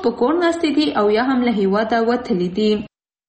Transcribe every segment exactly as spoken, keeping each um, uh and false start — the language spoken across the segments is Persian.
په کور ناستې دي او یا هم له هیواده وتلي دي.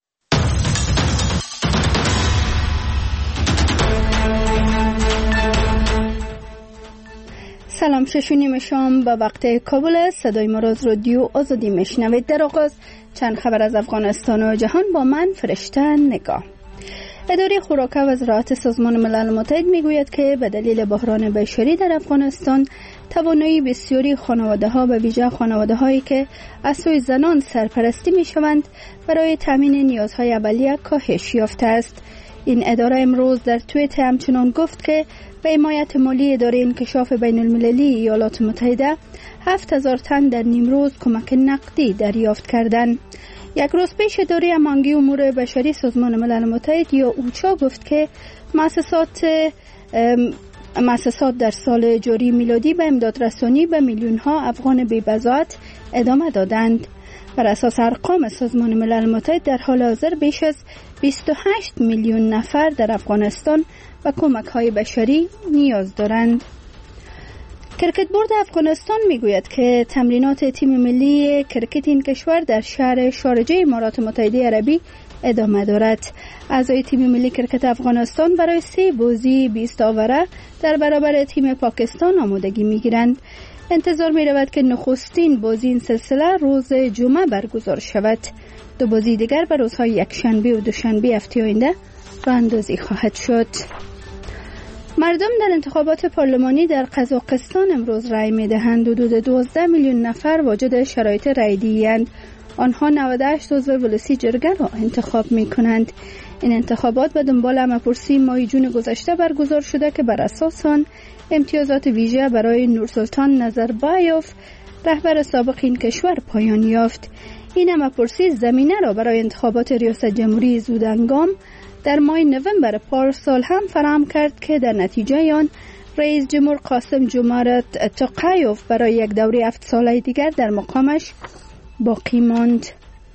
سلام، شش و نیم شام به وقت کابل. صدای ما را از رادیو آزادی میشنوید. در آغاز چند خبر از افغانستان و جهان با من فرشته نگاه. اداره خوراک و زراعت سازمان ملل متحد میگوید که به دلیل بحران بشری در افغانستان توانایی بسیاری خانواده‌ها به ویژه خانواده‌هایی که از سوی زنان سرپرستی میشوند برای تامین نیازهای اولیه کاهش یافته است. این اداره امروز در توییت همچنان گفت که به حمایت مالی اداره انکشاف بین المللی ایالات متحده هفت هزار تن در نیمروز کمک نقدی دریافت کردند. یک روز پیش اداره امانگی امور بشری سازمان ملل متحد یا اوچا گفت که مؤسسات مؤسسات در سال جاری میلادی به امداد رسانی به میلیون ها افغان بی‌بضاعت ادامه دادند. بر اساس ارقام سازمان ملل متحد در حال حاضر بیش از بیست و هشت میلیون نفر در افغانستان به کمک های بشری نیاز دارند. کرکت بورد افغانستان میگوید که تمرینات تیم ملی کرکت این کشور در شهر شارجه امارات متحده عربی ادامه دارد. اعضای تیم ملی کرکت افغانستان برای سه بازی بیست آوره در برابر تیم پاکستان آمادگی میگیرند. انتظار می رود که نخستین بازی این سلسله روز جمعه برگزار شود. دو بازی دیگر به روزهای یکشنبه و دوشنبه هفته آینده راه اندازی خواهد شد. مردم در انتخابات پارلمانی در قزاقستان امروز رای می دهند. حدود دوازده میلیون نفر واجد شرایط رای دهی‌اند. آنها نود و هشت عضو ولسی جرگه را انتخاب می کنند. این انتخابات به دنبال همه‌پرسی ماه جون گذشته برگزار شده که بر اساس آن امتیازات ویژه برای نورسلطان نظربایوف رهبر سابق این کشور پایان یافت. این همه‌پرسی زمینه را برای انتخابات ریاست جمهوری زودهنگام در ماه نوامبر پارسال هم فراهم کرد که در نتیجه آن رئیس جمهور قاسم جمعرت توقایوف برای یک دوره هفت ساله دیگر در مقامش باقی ماند.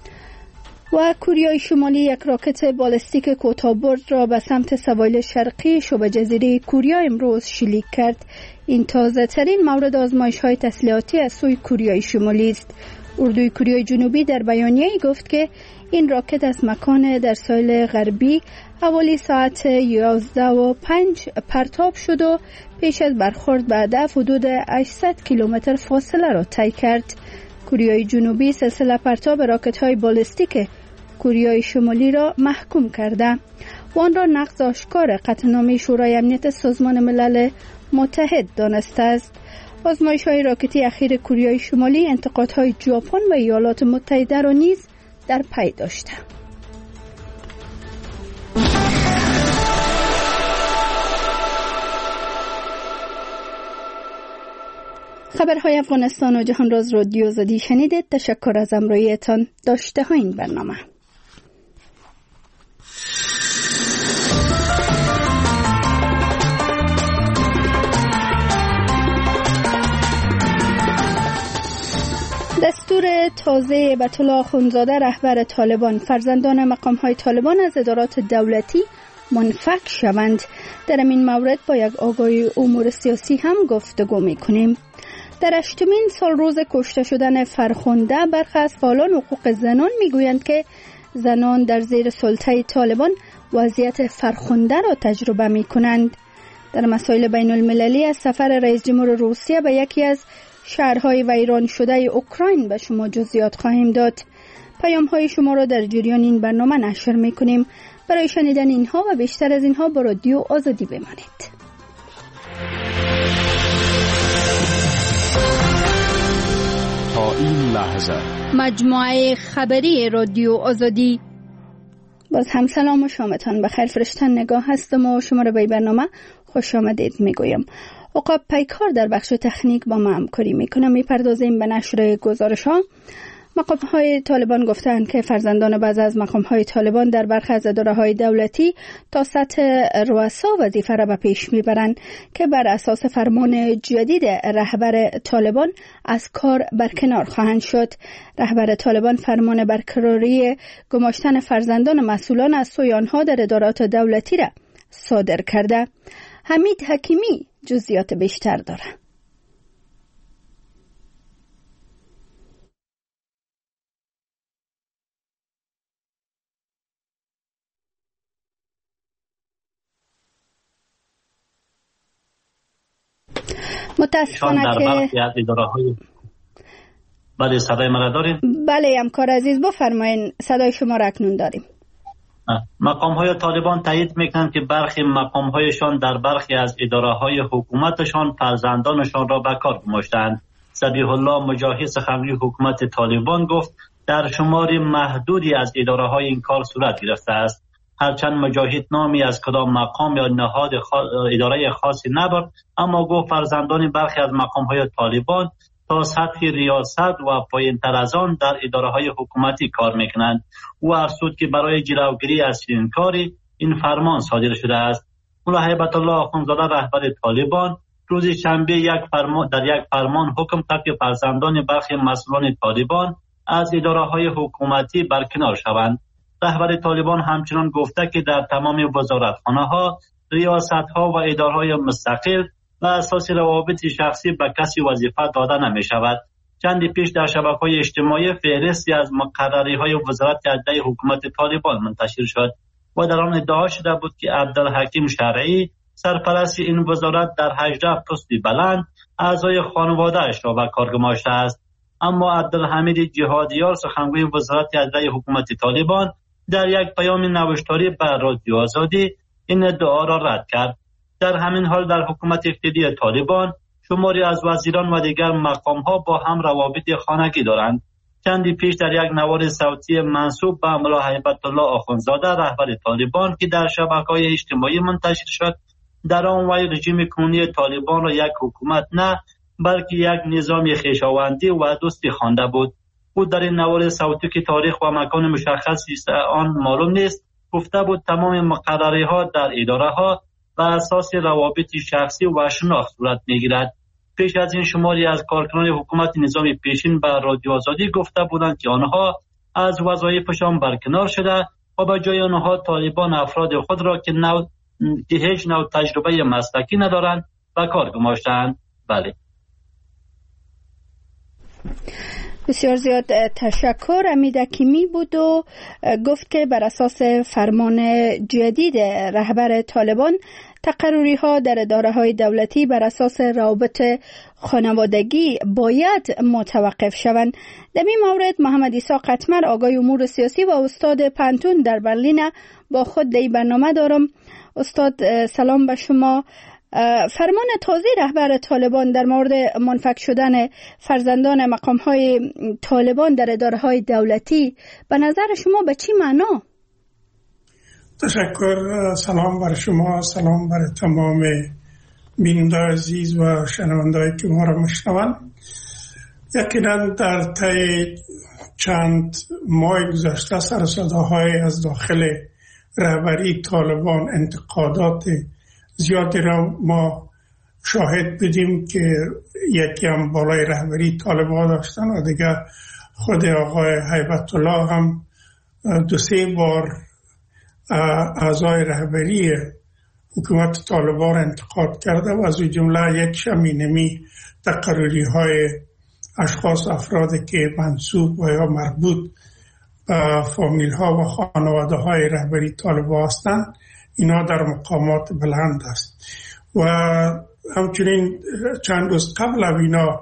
و کوریای شمالی یک راکت بالستیک کوتاه‌برد را به سمت سواحل شرقی شبه جزیره کوریا امروز شلیک کرد. این تازه ترین مورد آزمایش های تسلیحاتی از سوی کوریای شمالی است. اردوی کوریای جنوبی در بیانیه‌ای گفت که این راکت از مکان در ساحل غربی حوالی ساعت یازده و پنج پرتاب شد و پیش از برخورد به هدف حدود هشتصد کیلومتر فاصله را طی کرد. کوریای جنوبی سلسله پرتاب راکت‌های بالستیک کوریای شمالی را محکوم کرده و آن را نقض آشکار قطعنامه شورای امنیت سازمان ملل متحد دانسته است. آزمایش‌های راکتی اخیر کوریای شمالی انتقادهای ژاپن و ایالات متحده را نیز در پی داشته. خبرهای افغانستان و جهان را از رادیو آزادی شنیدید. تشکر از همراهیتان. داشته ها این برنامه. دستور تازه ایت الله اخوندزاده رهبر طالبان فرزندان مقام‌های طالبان از ادارات دولتی منفک شوند. در این مورد با یک آگاهی امور سیاسی هم گفتگو می‌کنیم. در هشتمین سال روز کشته شدن فرخنده برخی از فعالان حقوق زنان میگویند که زنان در زیر سلطه طالبان وضعیت فرخنده را تجربه می‌کنند. در مسائل بین المللی از سفر رئیس جمهور روسیه به یکی از شهرهای ویران شده اوکراین به شما جزئیات خواهیم داد. پیام‌های شما را در جریان این برنامه نشر می‌کنیم. برای شنیدن اینها و بیشتر از اینها با رادیو آزادی بمانید. تا این لحظه مجموعه خبری رادیو آزادی. باز هم سلام و شامتان بخیر. فرشته نگاه هستم و شما را به برنامه خوش آمدید میگویم. عقاب پیکار در بخش تکنیک با ما همکاری میکنه. میپردازیم به نشر گزارش ها. مقام‌های طالبان گفتند که فرزندان بعضی از مقام‌های طالبان در برخی از اداره‌های دولتی تا سطح رؤسا وظیفه را به پیش میبرند که بر اساس فرمان جدید رهبر طالبان از کار برکنار خواهند شد. رهبر طالبان فرمان برقراری گماشتن فرزندان مسئولان از سوی آنها در ادارات دولتی را صادر کرده. حمید حکیمی جزئیات بیشتر دارد. متاسفانه در که برخی از اداره‌های بله صدای مرا داریم؟ بله همکار عزیز بفرمایید، صدای شما را اکنون داریم. مقام‌های طالبان تایید میکنند که برخی مقام‌هایشان در برخی از اداره‌های حکومتشان فرزندانشان را به کار گماشتند. ذبیح الله مجاهد سخنگوی حکومت طالبان گفت در شمار محدودی از اداره‌های این کار صورت گرفته است. هرچند مجاهد نامی از کدام مقام یا نهاد خاص اداره خاصی نبرد، اما گفت فرزندان برخی از مقام‌های طالبان تا سطح ریاست و پایین‌تر از آن در اداره‌های حکومتی کار میکنند. او افزود که برای جلوگیری از چنین کاری این فرمان صادر شده است. ملا هیبت الله آخوندزاده رهبر طالبان روز شنبه یک فرمان در یک فرمان حکم کرد که فرزندان برخی مسئولان طالبان از اداره‌های حکومتی برکنار شوند. رهبر طالبان همچنان گفته که در تمام وزارتخانه‌ها، ریاست‌ها و اداره‌های مستقل و اساس روابط شخصی به کسی وظیفه داده نمی شود. چندی پیش در شبکه‌های اجتماعی فهرستی از مقرری‌های وزارت اجرایی حکومت طالبان منتشر شد و در آن ادعا شده بود که عبدالحکیم شرعی سرپرست این وزارت در هجده پستی بلند اعضای خانواده‌اش را به کار گماشته است. اما عبدالحمید جهادیار سخنگوی وزارت اجرایی حکومت طالبان در یک پیام نوشتاری به رادیو آزادی این ادعا را رد کرد. در همین حال در حکومت اقتداری طالبان شماری از وزیران و دیگر مقام‌ها با هم روابط خانگی دارند. چندی پیش در یک نوار صوتی منسوب به ملا هیبت الله آخوندزاده رهبر طالبان که در شبکه‌های اجتماعی منتشر شد، در آن وی رژیم کنونی طالبان را یک حکومت نه بلکه یک نظام خویشاوندی و دوستی خوانده بود. او در این نوار صوتی که تاریخ و مکان مشخصی آن معلوم نیست گفته بود تمام مقرری‌ها در اداره‌ها و اساس روابط شخصی و شناخت صورت می‌گیرد. پیش از این شماری از کارکنان حکومت نظام پیشین به رادیو آزادی گفته بودند که آنها از وظایفشان برکنار شده و به جای آنها طالبان افراد خود را که نو که هیچ نوع تجربه مسلکی ندارند به کار گماشتند. بله. بسیار زیاد تشکر. امید حکیمی بود و گفت که بر اساس فرمان جدید رهبر طالبان تقرری ها در اداره های دولتی بر اساس روابط خانوادگی باید متوقف شوند. در این مورد محمد عیسی قطمر آگاه امور سیاسی و استاد پانتون در برلین با خود در برنامه دارم. استاد سلام به شما. فرمان تازه رهبر طالبان در مورد منفک شدن فرزندان مقام‌های طالبان در اداره‌های دولتی به نظر شما به چی معنا؟ تشکر. سلام بر شما، سلام بر تمام بیننده عزیز و شنونده‌ای که ما را میشنوند. یقینا در طی چند ماه گذشته سر و صداهای از داخل رهبری طالبان انتقادات زیادی را ما شاهد بودیم که یکی هم بالای رهبری طالبان داشتن و دیگه خود آقای هیبت الله هم دو سه بار اعضای رهبری حکومت طالبان انتقاد کرده و از جمله یک شمینمی تقرری های اشخاص افرادی که منسوب و یا مربوط به فامیل ها و خانواده های رهبری طالبان هستند، اینا در مقامات بلند است. و همچنین چند روز قبل از اینا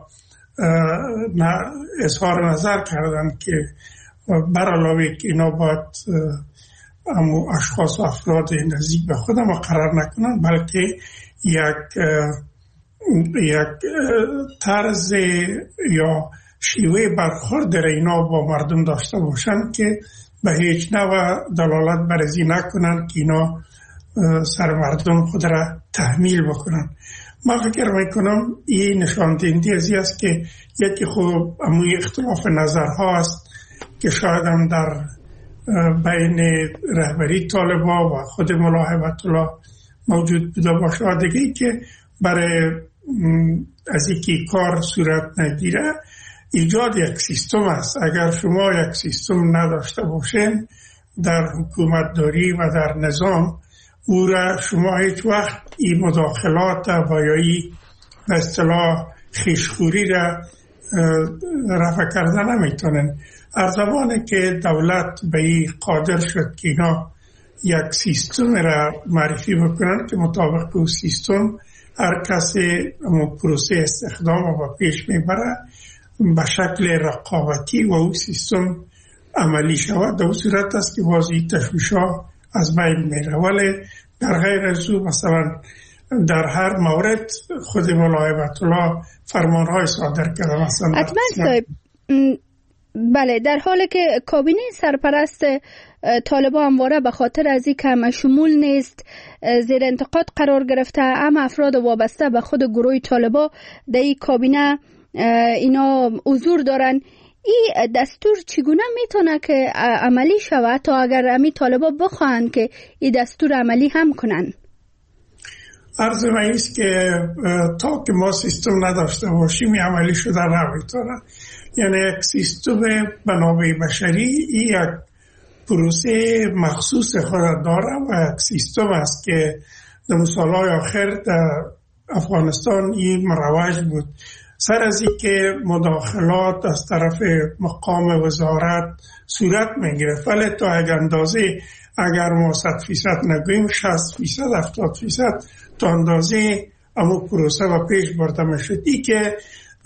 اظهار نظر کردند که بر علاوه که اینا باید امو اشخاص و افراد نزدیک به خود مقرر نکنند، بلکه یک یک طرز یا شیوه برخورد در اینا با مردم داشته باشند که به هیچ نوع دلالت بر ازی نکنند که اینا سر مردم خود را تحمیل بکنن. من فکر میکنم این نشان دهنده ازی است که یکی خوب اموی اختلاف نظرها است که شاید هم در بین رهبری طالبان و خود ملا هیبت الله موجود بوده باشه و دیگه که برای از اینکه کار صورت نگیره ایجاد یک سیستم است. اگر شما یک سیستم نداشته باشین در حکومت داری و در نظام، او را شما هیچ وقت این مداخلات و یا این به اصطلاح خیشخوری را رفع کرده نمیتونن. هر زمانی که دولت به این قادر شد که اینا یک سیستم را معرفی بکنن که مطابق او سیستم هر کسی پروسه استخدام رو پیش میبره به شکل رقابتی و او سیستم عملی شود. در صورت است که واضحی تشویش‌ها از بین میره. ولی در غیر از او مثلا در هر مورد خود مولای هیبت الله فرمانهای صادر کرده. مثلا حتما صاحب، بله، در حالی که کابینه سرپرست طالبان همواره به خاطر از این که مشمول نیست زیر انتقاد قرار گرفته، اما افراد وابسته به خود گروه طالبان در این کابینه اینا حضور دارن. این دستور چگونه میتونه که عملی شود تا اگر امی طالبان بخواهند که این دستور عملی هم کنن؟ عرض من ایست که تا که ما سیستم نداشته باشیم این عملی شده نمیتونه. یعنی یک سیستم منابع بشری یک پروسه مخصوص خود داره و یک سیستم است که در سالهای آخر در افغانستان این مروج بود. سر از این که مداخلات از طرف مقام وزارت صورت میگرفت، ولی تا یک اندازه اگر ما صد فیصد نگوییم شصت فیصد هفتاد فیصد تا اندازه اما پروسه و پیش برده میشد. ای که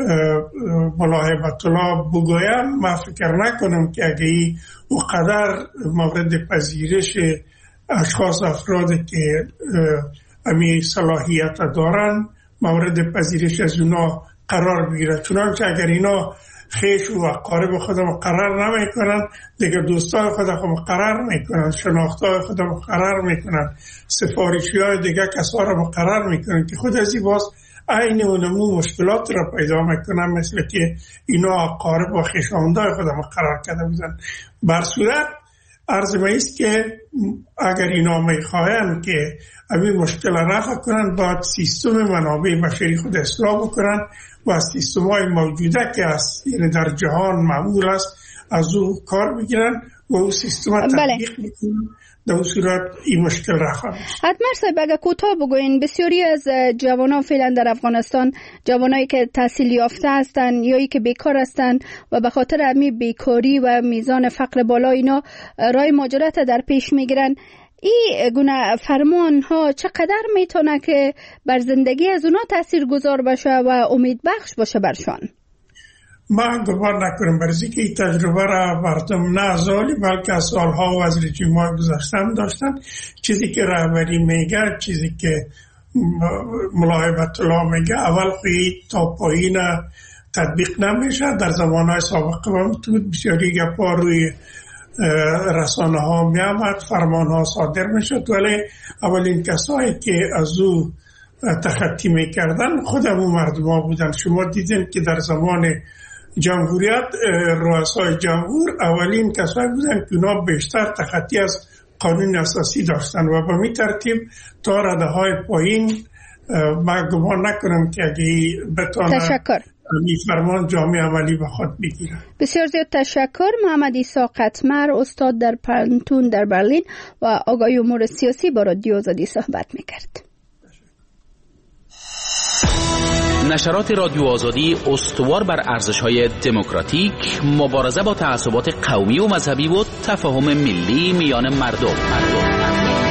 مولای هیبت الله بگویم، من فکر نکنم که اگه ای او قدر مورد پذیرش اشخاص افرادی که امی صلاحیت دارن مورد پذیرش از اونا قرار بگیره. چنانچه اگر اینا خیش و قارب خودم قرار نمی کنن، دیگه دوستای خودم قرار می کنن، شناختای خودم قرار می کنن، سفارشی های دیگه کسا را قرار می کنن که خود از این باز این اونمو مشکلات را پیدا می کنن، مثل که اینا قارب و خیشاندای خودم قرار کرده بودن. بر صورت عرض ما ایست که اگر اینا می خواهن که همین مشکل را رفع کنن، باید سیستم منابع بشری خود اصلاح بکنن و از سیستم های موجوده که است یعنی در جهان معمول است از او کار بگیرن و او سیستم را تطبیق بکنن. در اون صورت این مشکل رفع میشه. حتما صاحب اگر کوتاه بگوین، بسیاری از جوانان فعلا در افغانستان، جوانایی که تحصیل یافته هستند یا ای که بیکار هستند و به خاطر همین بیکاری و میزان فقر بالا اینا راه مهاجرت در پیش میگیرن، این گونه فرمان ها چقدر میتونه که بر زندگی از اونا تأثیر گذار باشه و امید بخش باشه برشان؟ من گمان نکنم برای که این تجربه را مردم نه از حالی بلکه از سالها و از رژیم‌های گذشته داشتن. چیزی که رهبری میگه، چیزی که مولای هیبت الله میگه، اول خوی تا پایین تطبیق نمیشه. در زمانهای سابقه هم بود بسیاری گپا روی رسانه ها می آمد، فرمان ها صادر می شد، ولی اولین کسایی که از او تخطی می کردن خود همون مردم ها بودن. شما دیدین که در زمان جمهوریت رؤسای جمهور اولین کسایی بودن که اونا بیشتر تخطی از قانون اساسی داشتن و به می ترتیب تا رده های پایین. من گمان نکنم که اگه بتانه تشکر این فرمان جامعه عملی به خود بگیره. بسیار زیاد تشکر. محمد عیسی قطمر، استاد در پانتون در برلین و آقای امور سیاسی با رادیو آزادی صحبت میکرد. نشرات رادیو آزادی استوار بر ارزش‌های دموکراتیک، مبارزه با تعصبات قومی و مذهبی و تفاهم ملی میان مردم. مردم.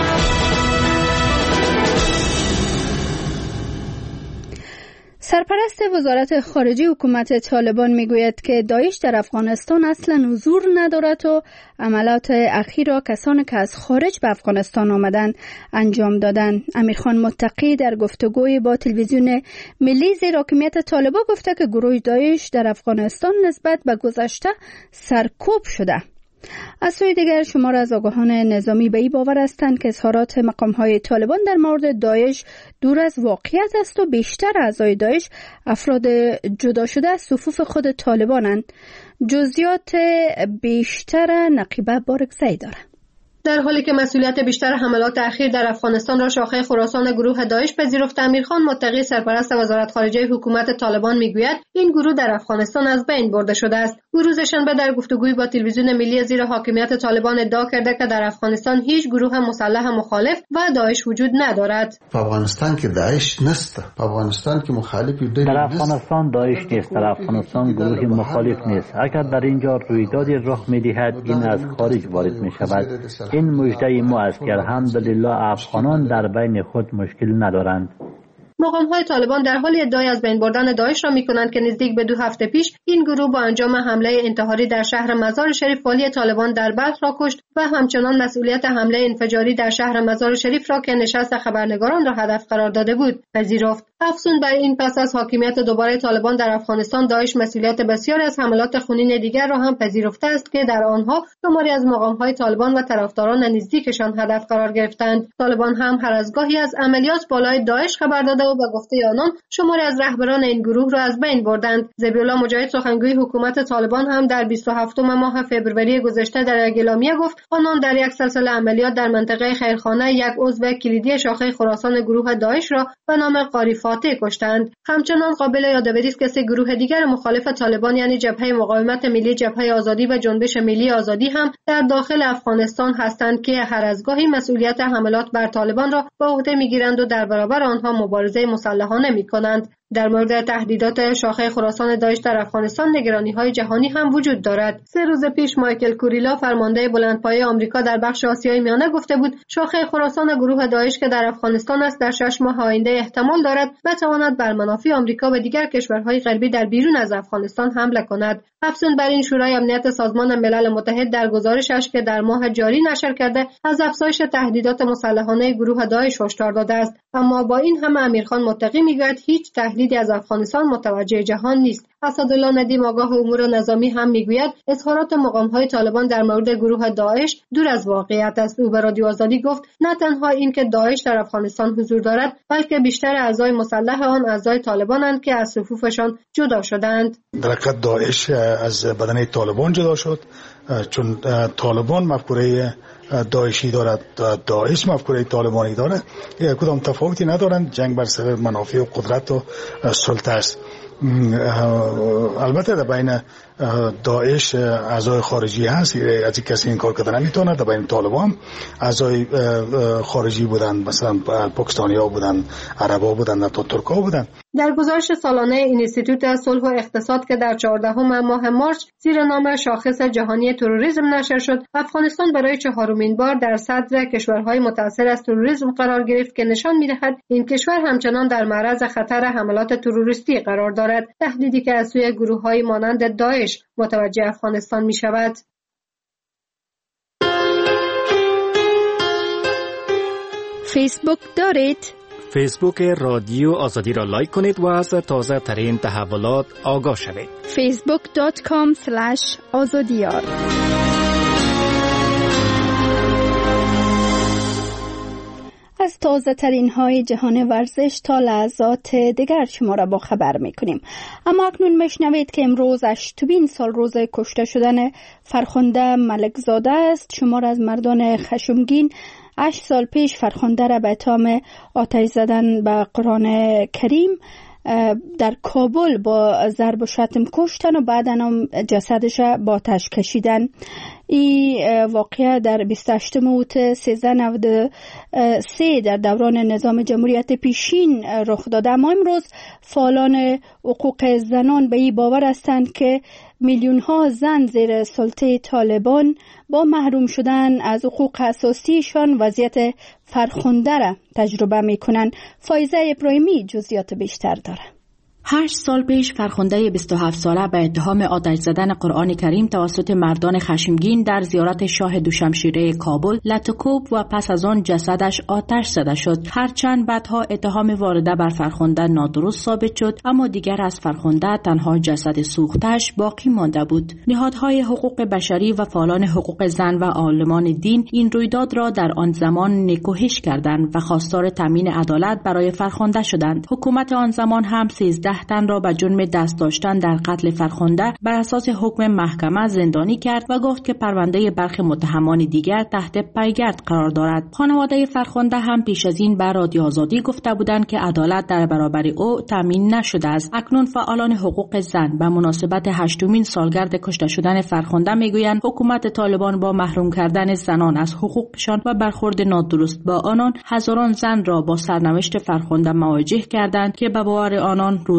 سرپرست وزارت خارجه حکومت طالبان میگوید که داعش در افغانستان اصلا حضور ندارد و عملات اخیر را کسانی که از خارج به افغانستان آمدند انجام دادند. امیرخان متقی در گفتگوی با تلویزیون ملی زیر حاکمیت طالبان گفته که گروه داعش در افغانستان نسبت به گذشته سرکوب شده. از سوی دیگر شمار از آگاهان نظامی به این باور هستند که اظهارات مقام‌های طالبان در مورد داعش دور از واقعیت است و بیشتر اعضای داعش افراد جدا شده از صفوف خود طالبانند. جزئیات بیشتر نقیبه بارکزئی دارد. در حالی که مسئولیت بیشتر حملات اخیر در افغانستان را شاخه خراسان گروه داعش پذیرفته، امیرخان متقی سرپرست وزارت خارجه حکومت طالبان میگوید این گروه در افغانستان از بین برده شده است. او روز شنبه در گفتگوی با تلویزیون ملی زیر حاکمیت طالبان ادعا کرده که در افغانستان هیچ گروه مسلح مخالف و داعش وجود ندارد. افغانستان که داعش نیست، افغانستان که مخالفی در افغانستان داعش نیست، در افغانستان گروه مخالف نیست. اگر در اینجا رویدادی رخ می‌دهد این از خارج وارد می‌شود. این مژده ما است که الحمدلله افغانان در بین خود مشکل ندارند. مقام‌های طالبان در حال ادعای از بین بردن داعش را می‌کنند که نزدیک به دو هفته پیش این گروه با انجام حمله انتحاری در شهر مزار شریف والی طالبان در بلخ را کشت و همچنان مسئولیت حمله انفجاری در شهر مزار شریف را که نشست خبرنگاران را هدف قرار داده بود پذیرفت. افزون بر این، پس از حاکمیت دوباره طالبان در افغانستان، داعش مسئولیت بسیاری از حملات خونین دیگر را هم پذیرفته است که در آنها شماری از مقام‌های طالبان و طرفداران نزدیکشان هدف قرار گرفتند. طالبان هم هر از گاهی از عملیات بالای داعش خبر داده و به گفته آنان شماری از رهبران این گروه را از بین بردند. ذبیح‌الله مجاهد، سخنگوی حکومت طالبان، هم در بیست و هفتم ماه فوریه گذشته در اعلامیه گفت آنان در یک سلسله عملیات در منطقه خیرخانه یک عضو کلیدی شاخه خراسان گروه داعش را به نام قاری فاتح کشتند. همچنان قابل یادآوری است که سه گروه دیگر مخالف طالبان یعنی جبهه مقاومت ملی، جبهه آزادی و جنبش ملی آزادی هم در داخل افغانستان هستند که هر از گاهی مسئولیت حملات بر طالبان را به عهده میگیرند و در برابر آنها مبارزه مسلحانه میکنند. در مورد تهدیدات شاخه خراسان داعش در افغانستان نگرانی‌های جهانی هم وجود دارد. سه روز پیش مایکل کوریلا، فرمانده بلندپایه آمریکا در بخش آسیای میانه، گفته بود شاخه خراسان گروه داعش که در افغانستان است در شش ماه آینده احتمال دارد بتواند بر منافع آمریکا و دیگر کشورهای غربی در بیرون از افغانستان حمله کند. افزون بر این، شورای امنیت سازمان ملل متحد در گزارشش که در ماه جاری نشر کرده از افزایش تهدیدات مسلحانه گروه داعش هشدار داده است. اما با این همه امیرخان متقی میگوید هیچ تهدیدی از افغانستان متوجه جهان نیست. اسدالله ندیم، آگاه امور نظامی، هم میگوید اظهارات مقام‌های طالبان در مورد گروه داعش دور از واقعیت است. او به رادیو آزادی گفت نه تنها این که داعش در افغانستان حضور دارد، بلکه بیشتر اعضای مسلح آن اعضای طالبانند که از صفوفشان جدا شدند. در حقیقت داعش از بدنه طالبان جدا شد، چون طالبان مفکوره داعشی دارد، داعش مفکوره طالبانی دارد، یک کدام تفاوتی ندارند. جنگ بر سر منافع و قدرت و سلطه است. البته در بین داعش اعضای خارجی هست، از کسی این کار کردن نمیتونه. در بین طالبان اعضای خارجی بودند، مثلا پاکستانی ها بودند، عرب ها بودند، حتی ترک ها بودند. در گزارش سالانه اینستیتوت صلح و اقتصاد که در چهاردهم ماه مارس زیر نام شاخص جهانی تروریسم نشر شد، افغانستان برای چهارمین بار در صدر کشورهای متاثر از تروریسم قرار گرفت که نشان می‌دهد این کشور همچنان در معرض خطر حملات تروریستی قرار دارد، تهدیدی که از سوی گروه‌های مانند داعش متوجه افغانستان می‌شود. فیسبوک دارید؟ فیسبوک رادیو آزادی را لایک کنید و از تازه ترین تحولات آگاه شوید. فیسبوک دات کام اسلش آزادیار. از تازه ترین های جهان ورزش تا لحظات دیگر شما را با خبر می کنیم. اما اکنون میشنوید که امروز هشتمین سال روز کشته شدن فرخنده ملکزاده است. شمار از مردان خشمگین هشت سال پیش فرخنده را به اتهام آتش زدن به قرآن کریم در کابل با ضرب و شتم کشتن و بعد هم جسدش با آتش کشیدن. این واقعه در بیست و هشتم اوت سیزده نود و سه در دوران نظام جمهوریت پیشین رخ داده. اما امروز فعالان حقوق زنان به این باور هستند که میلیون ها زن زیر سلطه طالبان با محروم شدن از حقوق اساسیشان وضعیت فرخنده را تجربه می کنند. فایزه ابراهیمی جزئیات بیشتر داره. هشت سال پیش فرخنده بیست و هفت ساله به اتهام آتش زدن قرآن کریم توسط مردان خشمگین در زیارت شاه دوشمشیره کابل لطوکوب و پس از آن جسدش آتش زده شد. هرچند بعدها اتهام وارده بر فرخنده نادرست ثابت شد، اما دیگر از فرخنده تنها جسد سوختش باقی مانده بود. نهادهای حقوق بشری و فعالان حقوق زن و عالمان دین این رویداد را در آن زمان نکوهش کردند و خواستار تامین عدالت برای فرخنده شدند. حکومت آن زمان هم سیزده تن را به جرم دست داشتن در قتل فرخنده بر اساس حکم محکمه زندانی کرد و گفت که پرونده برخی متهمان دیگر تحت پیگرد قرار دارد. خانواده فرخنده هم پیش از این بر رادیو آزادی گفته بودند که عدالت در برابر او تامین نشده است. اکنون فعالان حقوق زن به مناسبت هشتمین سالگرد کشته شدن فرخنده میگویند حکومت طالبان با محروم کردن زنان از حقوقشان و برخورد نادرست با آنان هزاران زن را با سرنوشت فرخنده مواجه کردند که به باور آنان روز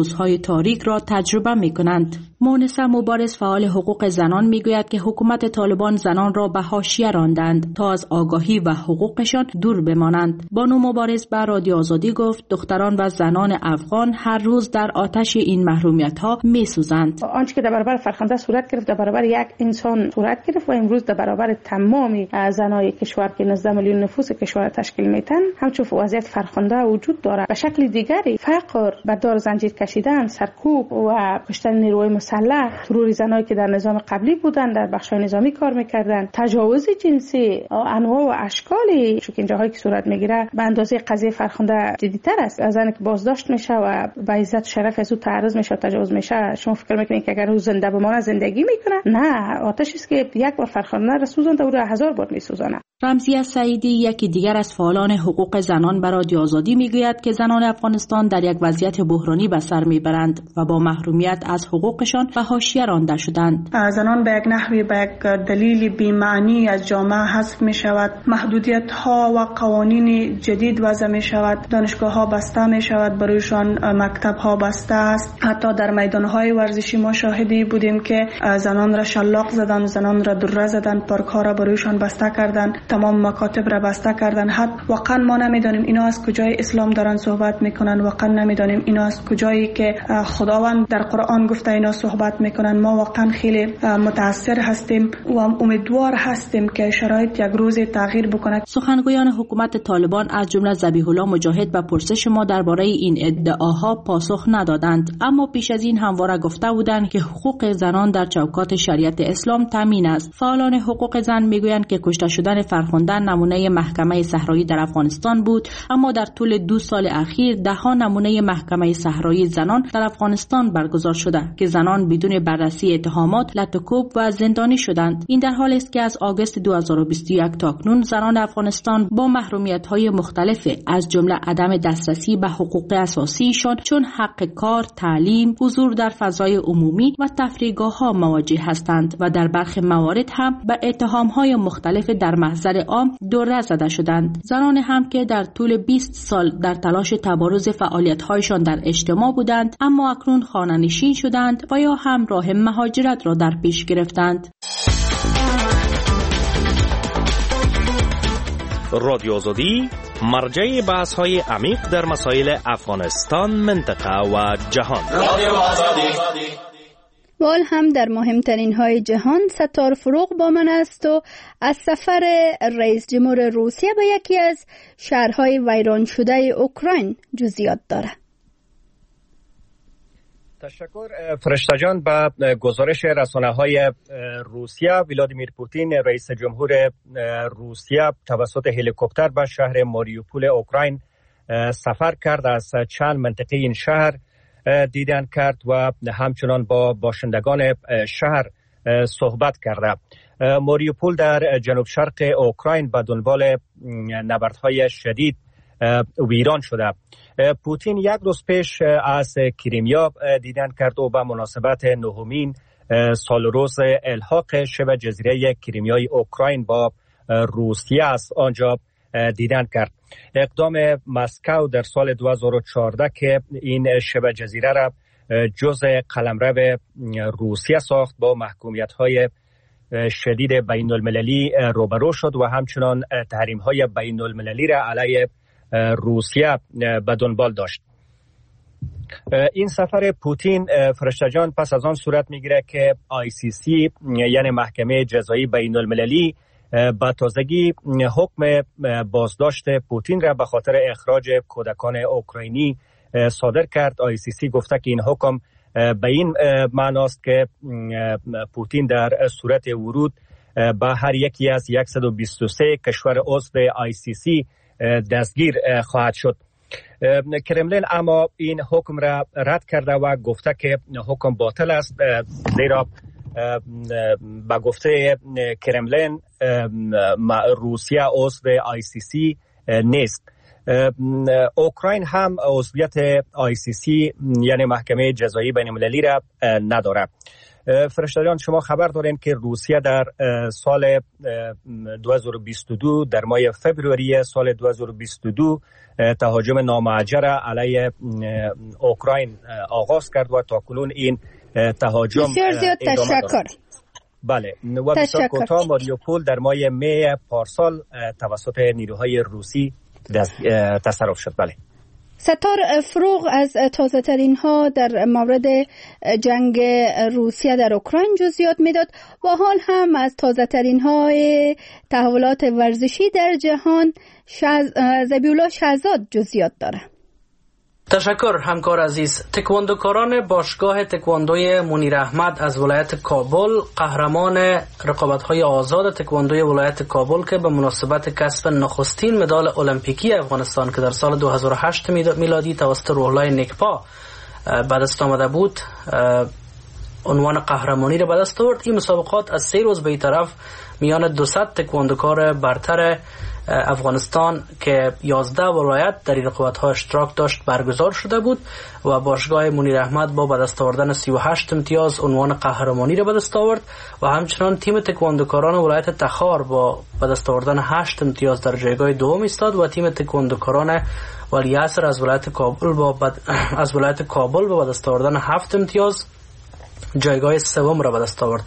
روزهای تاریک را تجربه می کنند. مونسه مبارز فعال حقوق زنان می گوید که حکومت طالبان زنان را به حاشیه راندند تا از آگاهی و حقوقشان دور بمانند. بانو مبارز به رادیو آزادی گفت دختران و زنان افغان هر روز در آتش این محرومیت ها می سوزند. آنچه که در برابر فرخنده صورت گرفت در برابر یک انسان صورت گرفت و امروز در برابر تمام زنای کشور که نزد میلیون نفوس کشور تشکیل میتن همچون وضعیت فرخنده وجود داره. به شکل دیگری فقر، به دار زنجیر کشیدن، سرکوب و کشتن نیروی مسلح، ترور زنایی که در نظام قبلی بودن در بخش‌های نظامی کار میکردن، تجاوز جنسی انواع و اشکالی چون این جاهایی که صورت میگیره به اندازه قضیه فرخنده جدی‌تر است. از زنی که بازداشت میشه و به عزت و شرف از او تعرض میشه و تجاوز میشه، شما فکر میکنید که اگر او زنده بمانه زندگی میکنه؟ نه، آتشی است که یک بار فرخنده را سوزانده او را هزار بار میسوزانه. رمزیه سعیدی یکی دیگر از فعالان حقوق زنان به رادیو آزادی میگوید که زنان افغانستان در یک وضعیت بحرانی به سر میبرند و با محرومیت از حقوقشان به حاشیه رانده شدند. زنان به یک نحوی به یک دلیل بی‌معنی از جامعه حذف می شود. محدودیت ها و قوانین جدید وضع می شود. دانشگاه ها بسته می شود، برایشان مکتب ها بسته است. حتی در میدان های ورزشی ما شاهدی بودیم که زنان را شلاق زدن، زنان را دره زدن، پارک ها را برایشان بسته کردن، تمام مکاتب را بسته کردن. حتی واقعا ما نمیدانیم اینا از کجای اسلام دارن صحبت میکنن، واقعا نمیدانیم اینا از کجایی که خداوند در قرآن گفته اینا صحبت میکنن. ما واقعا خیلی متاثر هستیم و امیدوار هستیم که شرایط یک روز تغییر بکنه. سخنگویان حکومت طالبان از جمله ذبیح الله مجاهد به پرسش ما درباره این ادعاها پاسخ ندادند، اما پیش از این همواره گفته بودند که حقوق زنان در چوکات شریعت اسلام تامین است. فعالان حقوق زن میگویند که کشته شدن فرخنده نمونه محکمه صحرایی در افغانستان بود، اما در طول دو سال اخیر ده ها نمونه محکمه صحرایی زنان در افغانستان برگزار شده که زنان بدون بررسی اتهامات لطوکوب و زندانی شدند. این در حالی است که از آگوست دو هزار و بیست و یک تا اکنون زنان افغانستان با محرومیت‌های مختلف از جمله عدم دسترسی به حقوق اساسیشان چون حق کار، تعلیم، حضور در فضای عمومی و تفریحگاه‌ها مواجه هستند و در برخی موارد هم به اتهام‌های مختلف در محضر عام دوره زده شدند. زنان هم که در طول بیست سال در تلاش تبارز فعالیت‌هایشان در اجتماع بودند اما اکنون خانه‌نشین شدند و یا هم راه مهاجرت را در پیش گرفتند. رادیو آزادی مرجع بحث‌های عمیق در مسائل افغانستان، منطقه و جهان. رادیو آزادی. وال هم در مهمترین های جهان ستار فروغ با من است و از سفر رئیس جمهور روسیه به یکی از شهرهای ویران شده اوکراین جزئیات داره. تشکر فرشته جان. به گزارش رسانه‌های روسیه، ولادیمیر پوتین رئیس جمهور روسیه توسط هلیکوپتر به شهر ماریوپول اوکراین سفر کرد، از چند منطقه این شهر دیدن کرد و همچنان با باشندگان شهر صحبت کرده. ماریوپول در جنوب شرق اوکراین به دنبال نبردهای شدید ویران شده. پوتین یک روز پیش از کریمیا دیدن کرد و به مناسبت نهمین سال روز الحاق شبه جزیره کریمیای اوکراین با روسیه از آنجا دیدن کرد. اقدام مسکو در سال دو هزار و چهارده که این شبه جزیره را جزء قلمرو روسیه ساخت با محکومیت‌های شدید بین المللی روبرو شد و همچنان تحریم‌های بین المللی را علیه روسیه به دنبال داشت. این سفر پوتین فرشته جان پس از آن صورت میگیره که آی سی سی یعنی محکمه جزایی بین المللی با تازگی حکم بازداشت پوتین را به خاطر اخراج کودکان اوکراینی صادر کرد. آی سی سی گفته که این حکم به این معناست که پوتین در صورت ورود به هر یکی از صد و بیست و سه کشور عضو آی سی سی دستگیر خواهد شد. کرملین اما این حکم را رد کرده و گفته که حکم باطل است، زیرا با گفته کرملین روسیه عضو آی سی سی نیست. اوکراین هم عضویت آی سی سی یعنی محکمه جزایی بین المللی را نداره. فرشته جان، شما خبر دارین که روسیه در سال دو هزار و بیست و دو در ماه فوریه سال دو هزار و بیست و دو تهاجم نامعجر علیه اوکراین آغاز کرد و تاکنون این تهاجم بسیار زیاد تشکر. بله و بسیار کوتاه ماریوپول در ماه می پارسال توسط نیروهای روسی تصرف شد. بله ستار فروغ از تازه ترین ها در مورد جنگ روسیه در اوکراین جزئیات میداد و حال هم از تازه ترین های تحولات ورزشی در جهان شز... زبیولا شهزاد جزئیات داره. تشکر همکار عزیز. تکواندوکاران باشگاه تکواندوی منیر احمد از ولایت کابل قهرمان رقابت‌های آزاد تکواندوی ولایت کابل که به مناسبت کسب نخستین مدال المپیکی افغانستان که در سال دو هزار و هشت میلادی توسط روح‌الله نیکپا به دست آمده بود عنوان قهرمانی را به دست آورد. این مسابقات از سه روز به طرف میان دویست تکواندوکار برتر افغانستان که یازده ولایت در این رقابت‌ها اشتراک داشت برگزار شده بود و باشگاه منیر احمد با به دست آوردن سی و هشت امتیاز عنوان قهرمانی را به دست آورد و همچنان تیم تکواندوکاران ولایت تخار با به دست آوردن هشت امتیاز در جایگاه دوم ایستاد و تیم تکواندوکاران ولیعصر از ولایت کابل با بد... از ولایت کابل با به دست آوردن هفت امتیاز جایگاه سوم را به دست آورد.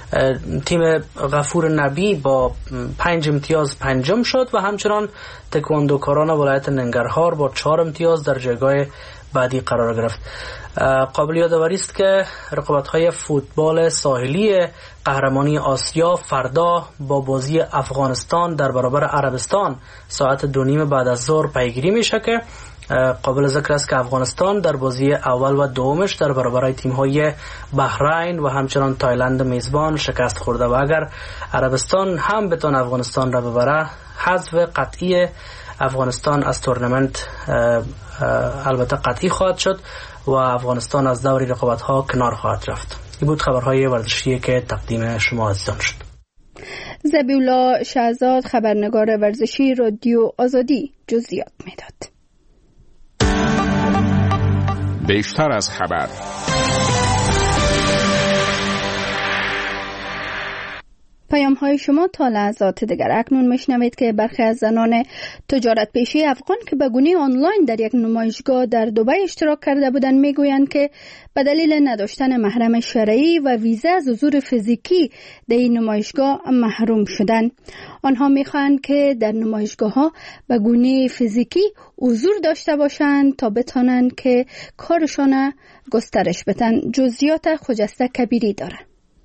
تیم غفور نبی با پنج امتیاز پنجم شد و همچنان تکواندوکاران ولایت ننگرهار با چهار امتیاز در جایگاه بعدی قرار گرفت. قابل یادآوری است که رقابت‌های فوتبال ساحلی قهرمانی آسیا فردا با بازی افغانستان در برابر عربستان ساعت دو نیم بعد از ظهر پیگیری میشه که قابل ذکر است که افغانستان در بازی اول و دومش در برابر تیم‌های بحرین و همچنان تایلند میزبان شکست خورده و اگر عربستان هم بتونه افغانستان را ببره حذف قطعی افغانستان از تورنمنت البته قطعی خواهد شد و افغانستان از دور رقابت‌ها کنار خواهد رفت. این بود خبرهای ورزشی که تقدیم شما عزیزان شد. زبیولا شهزاد خبرنگار ورزشی رادیو آزادی جزئیات میداد. بیشتر از خبر. پیام های شما تا لحظات دیگر. اکنون میشنوید که برخی از زنان تجارت پیشه افغان که به گونه آنلاین در یک نمایشگاه در دبی اشتراک کرده بودند میگویند که به دلیل نداشتن محرم شرعی و ویزا از حضور فیزیکی در این نمایشگاه محروم شدند. آنها میخواهند که در نمایشگاه ها به گونه فیزیکی حضور داشته باشند تا بتانند که کارشان گسترش بدن. جزئیات خجسته کبیری داره.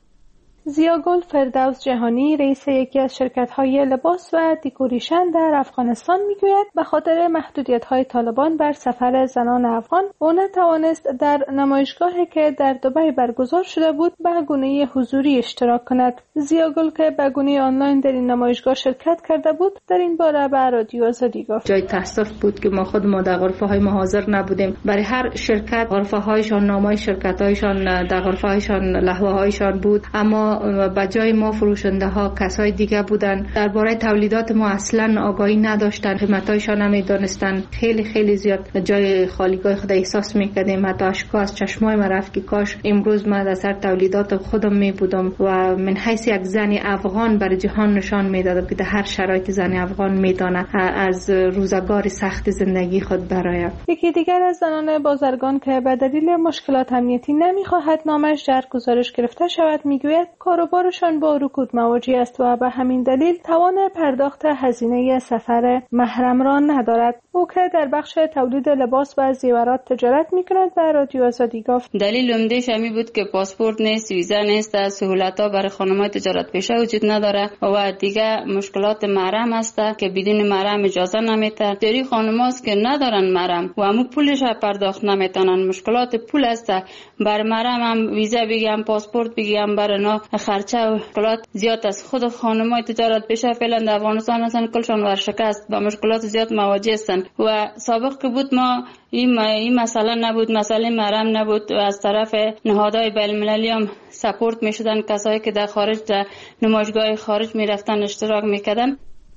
زیاگل فردوس جهانی رئیس یکی از شرکت‌های لباس و دکوریشن در افغانستان میگوید به خاطر محدودیت‌های طالبان بر سفر زنان افغان او نتوانست در نمایشگاهی که در دبی برگزار شده بود به گونه حضوری اشتراک کند. زیاگل که به گونه آنلاین در این نمایشگاه شرکت کرده بود در این باره به رادیو آزادی گفت: جای تأسف بود که ما خود ما در غرفه‌های ما حاضر نبودیم. برای هر شرکت غرفه‌هایشان، نام‌های شرکت‌هایشان، در غرفه‌هایشان لوحه‌هایشان بود، اما به جای ما فروشنده ها کسای دیگه بودن. درباره تولیدات ما اصلا آگاهی نداشتن، قیمتایشان نمیدونستن. خیلی خیلی زیاد جای خالیگاه خود احساس میکردیم. حتی اشکا از چشمای ما رفت که کاش امروز من از سر تولیدات خودم می بودم و من حیث یک زن افغان بر جهان نشان میدادم که در هر شرایط زن افغان میدونه از روزگار سخت زندگی خود برای. یکی دیگر از زنان بازرگان که به دلیل مشکلات امنیتی نمیخواهد نامش در گزارش گرفته شود میگوید کاروبارشان با رکود مواجه است و به همین دلیل توان پرداخت هزینه سفر محرم را ندارد. او که در بخش تولید لباس و زیورات تجارت میکند به رادیو آزادی گفت: دلیل عمده‌اش همین بود که پاسپورت نیست، ویزا نیست، سهولت‌ها برای خانم‌های تجارت پیشه وجود نداره و دیگه مشکلات محرم است که بدون محرم اجازه نمیده. دری خانم‌هاست که ندارن محرم و همون پولش پرداخت نمیتونن. مشکلات پول است. بر محرم هم ویزا بگیم، پاسپورت بگیم، برای نا خرچه و مشکلات زیاد است. خود خانم‌های تجارت پیشه فعلا در افغانستان هستن کلشون ورشکست با مشکلات زیاد مواجه هستن و سابق که بود ما این این مسئله نبود، مسئله محرم نبود و از طرف نهادهای بین‌المللی هم سپورت می‌شدن کسایی که در خارج در نمایشگاه خارج می‌رفتن اشتراک می‌کردن.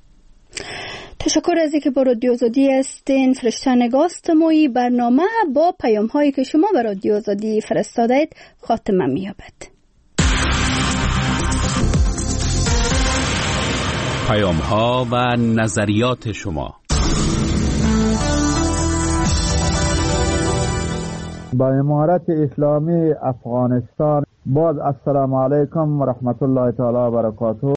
تشکر از اینکه با رادیو آزادی هستین. فرشته نگاست مایی برنامه با پیام هایی که شما به رادیو آزادی فرستادید خاتمه می‌یابد. پیام ها و نظریات شما. با امارت اسلامی افغانستان باز السلام علیکم و رحمت الله تعالی و برکاته.